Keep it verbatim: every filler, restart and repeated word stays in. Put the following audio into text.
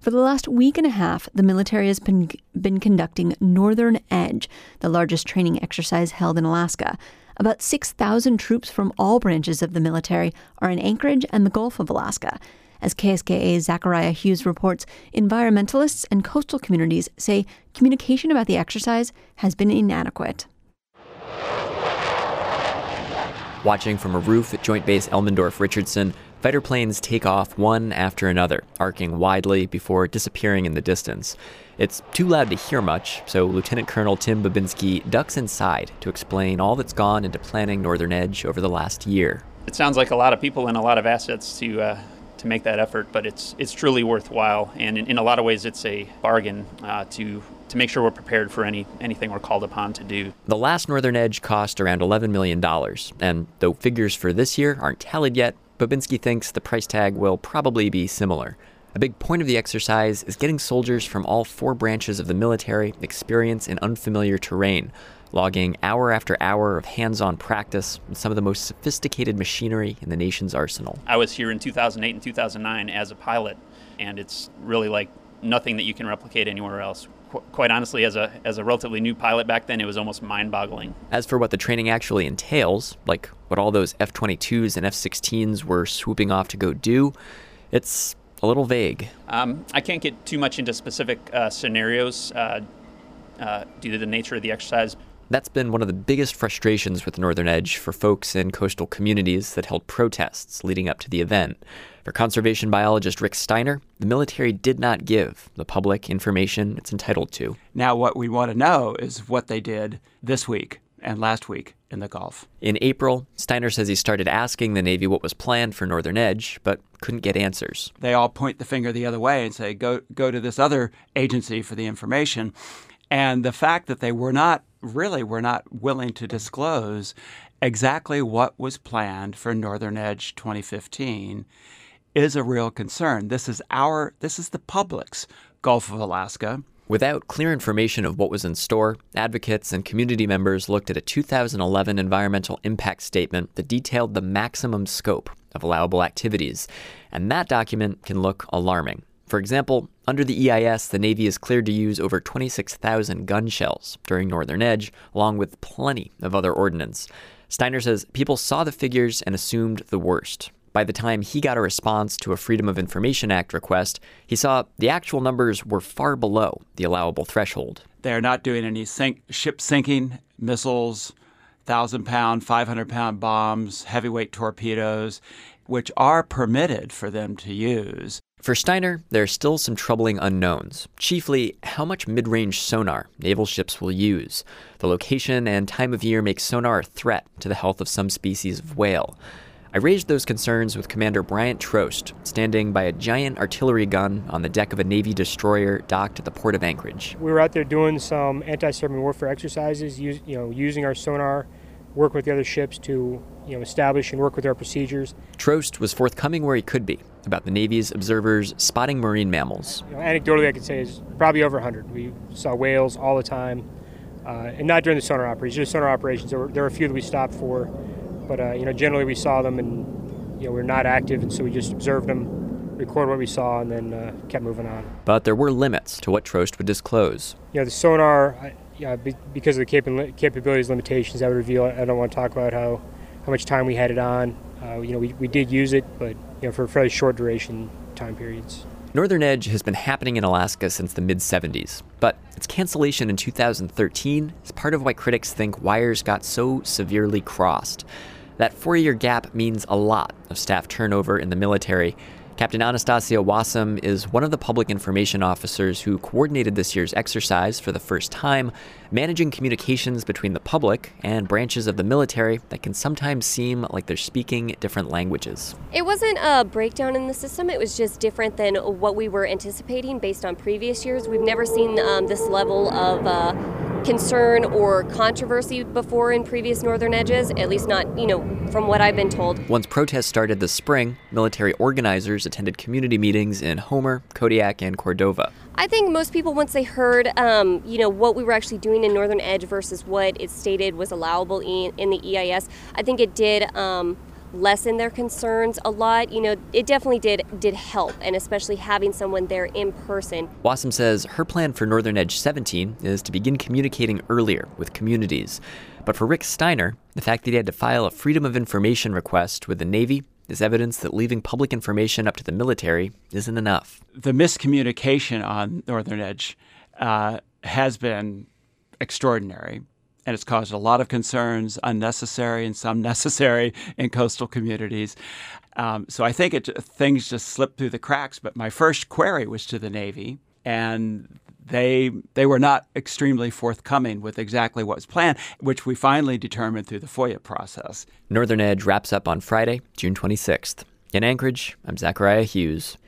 For the last week and a half, the military has been, been conducting Northern Edge, the largest training exercise held in Alaska. About six thousand troops from all branches of the military are in Anchorage and the Gulf of Alaska. As K S K A's Zachariah Hughes reports, environmentalists and coastal communities say communication about the exercise has been inadequate. Watching from a roof at Joint Base Elmendorf-Richardson, fighter planes take off one after another, arcing widely before disappearing in the distance. It's too loud to hear much, so Lieutenant Colonel Tim Babinski ducks inside to explain all that's gone into planning Northern Edge over the last year. It sounds like a lot of people and a lot of assets to uh, to make that effort, but it's it's truly worthwhile, and in, in a lot of ways it's a bargain uh, to to make sure we're prepared for any anything we're called upon to do. The last Northern Edge cost around eleven million dollars, and though figures for this year aren't tallied yet, Babinski thinks the price tag will probably be similar. A big point of the exercise is getting soldiers from all four branches of the military experience in unfamiliar terrain, logging hour after hour of hands-on practice with some of the most sophisticated machinery in the nation's arsenal. I was here in two thousand eight and two thousand nine as a pilot, and it's really like nothing that you can replicate anywhere else. Qu- quite honestly, as a as a relatively new pilot back then, it was almost mind-boggling. As for what the training actually entails, like what all those F twenty-twos and F sixteens were swooping off to go do, it's a little vague. Um, I can't get too much into specific uh, scenarios uh, uh, due to the nature of the exercise. That's been one of the biggest frustrations with Northern Edge for folks in coastal communities that held protests leading up to the event. For conservation biologist Rick Steiner, the military did not give the public information it's entitled to. Now what we want to know is what they did this week and last week in the Gulf. In April, Steiner says he started asking the Navy what was planned for Northern Edge, but couldn't get answers. They all point the finger the other way and say, go go to this other agency for the information. And the fact that they were not, really were not willing to disclose exactly what was planned for Northern Edge twenty fifteen is a real concern. This is our, this is the public's Gulf of Alaska. Without clear information of what was in store, advocates and community members looked at a two thousand eleven environmental impact statement that detailed the maximum scope of allowable activities, and that document can look alarming. For example, under the E I S, the Navy is cleared to use over twenty-six thousand gun shells during Northern Edge, along with plenty of other ordnance. Steiner says people saw the figures and assumed the worst. By the time he got a response to a Freedom of Information Act request, he saw the actual numbers were far below the allowable threshold. They're not doing any sink, ship sinking missiles, one thousand pound, five hundred pound bombs, heavyweight torpedoes, which are permitted for them to use. For Steiner, there are still some troubling unknowns, chiefly how much mid-range sonar naval ships will use. The location and time of year make sonar a threat to the health of some species of whale. I raised those concerns with Commander Bryant Trost, standing by a giant artillery gun on the deck of a Navy destroyer docked at the port of Anchorage. We were out there doing some anti-submarine warfare exercises, use, you know, using our sonar, work with the other ships to you know, establish and work with our procedures. Trost was forthcoming where he could be about the Navy's observers spotting marine mammals. You know, anecdotally, I could say is probably over one hundred. We saw whales all the time, uh, and not during the sonar operations. Just sonar operations, there were, there were a few that we stopped for. But, uh, you know, generally we saw them and, you know, we were not active, and so we just observed them, recorded what we saw, and then uh, kept moving on. But there were limits to what Trost would disclose. You know, the sonar, I, yeah, be, because of the capa- capabilities limitations I would reveal, I don't want to talk about how, how much time we had it on. Uh, you know, we, we did use it, but, you know, for fairly short duration time periods. Northern Edge has been happening in Alaska since the mid seventies, but its cancellation in two thousand thirteen is part of why critics think wires got so severely crossed. That four-year gap means a lot of staff turnover in the military. Captain Anastasia Wassam is one of the public information officers who coordinated this year's exercise for the first time, managing communications between the public and branches of the military that can sometimes seem like they're speaking different languages. It wasn't a breakdown in the system. It was just different than what we were anticipating based on previous years. We've never seen um, this level of uh, concern or controversy before in previous Northern Edges, at least not, you know, from what I've been told. Once protests started this spring, military organizers attended community meetings in Homer, Kodiak, and Cordova. I think most people, once they heard, um, you know, what we were actually doing in Northern Edge versus what it stated was allowable in, in the E I S, I think it did um, lessen their concerns a lot. You know, it definitely did did help, and especially having someone there in person. Wasem says her plan for Northern Edge seventeen is to begin communicating earlier with communities. But for Rick Steiner, the fact that he had to file a Freedom of Information request with the Navy is evidence that leaving public information up to the military isn't enough. The miscommunication on Northern Edge uh, has been extraordinary, and it's caused a lot of concerns, unnecessary and some necessary, in coastal communities. Um, so I think it, things just slipped through the cracks. But my first query was to the Navy, and they they were not extremely forthcoming with exactly what was planned, which we finally determined through the FOIA process. Northern Edge wraps up on Friday, June twenty-sixth. In Anchorage, I'm Zachariah Hughes.